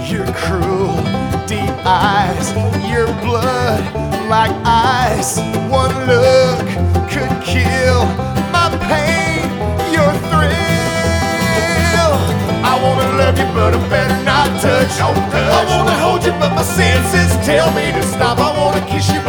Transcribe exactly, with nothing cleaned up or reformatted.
Your cruel, deep eyes, your blood like ice. One look could kill my pain, your thrill. I wanna love you, but I better not touch. I wanna hold you, but my senses tell me to stop. I wanna kiss you,